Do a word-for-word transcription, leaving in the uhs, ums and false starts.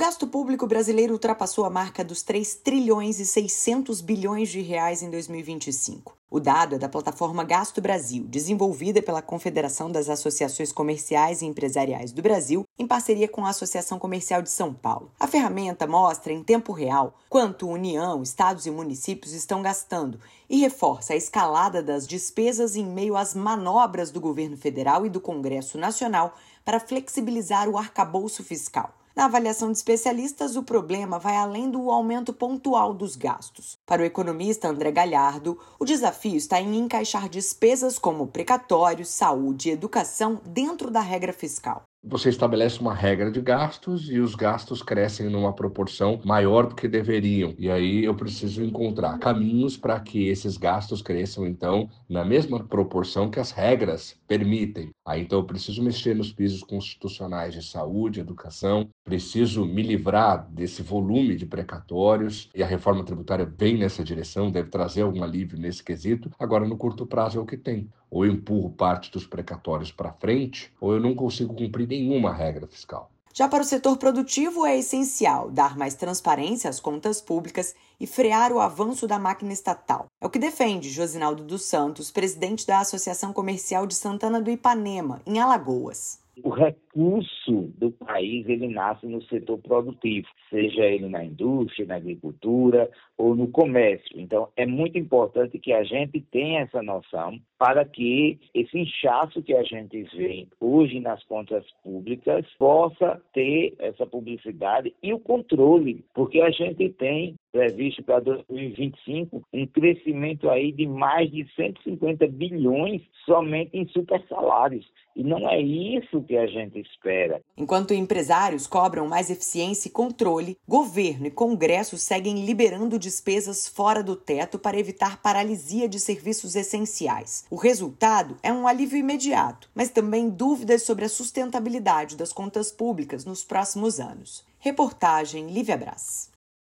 gasto público brasileiro ultrapassou a marca dos três trilhões e seiscentos bilhões de reais em dois mil e vinte e cinco. O dado é da plataforma Gasto Brasil, desenvolvida pela Confederação das Associações Comerciais e Empresariais do Brasil, em parceria com a Associação Comercial de São Paulo. A ferramenta mostra em tempo real quanto União, estados e municípios estão gastando e reforça a escalada das despesas em meio às manobras do governo federal e do Congresso Nacional para flexibilizar o arcabouço fiscal. Na avaliação de especialistas, o problema vai além do aumento pontual dos gastos. Para o economista André Galhardo, o desafio está em encaixar despesas como precatórios, saúde e educação dentro da regra fiscal. Você estabelece uma regra de gastos e os gastos crescem numa proporção maior do que deveriam. E aí eu preciso encontrar caminhos para que esses gastos cresçam, então, na mesma proporção que as regras permitem. Aí, então, eu preciso mexer nos pisos constitucionais de saúde, educação, preciso me livrar desse volume de precatórios e a reforma tributária vem nessa direção, deve trazer algum alívio nesse quesito. Agora, no curto prazo é o que tem. Ou eu empurro parte dos precatórios para frente, ou eu não consigo cumprir nenhuma regra fiscal. Já para o setor produtivo, é essencial dar mais transparência às contas públicas e frear o avanço da máquina estatal. É o que defende Josinaldo dos Santos, presidente da Associação Comercial de Santana do Ipanema, em Alagoas. O recurso do país, ele nasce no setor produtivo, seja ele na indústria, na agricultura ou no comércio. Então, é muito importante que a gente tenha essa noção para que esse inchaço que a gente vê hoje nas contas públicas possa ter essa publicidade e o controle, porque a gente tem previsto para dois mil e vinte e cinco um crescimento aí de mais de cento e cinquenta bilhões somente em supersalários. E não é isso que a gente espera. Enquanto empresários cobram mais eficiência e controle, governo e Congresso seguem liberando despesas fora do teto para evitar paralisia de serviços essenciais. O resultado é um alívio imediato, mas também dúvidas sobre a sustentabilidade das contas públicas nos próximos anos. Reportagem Lívia Brás.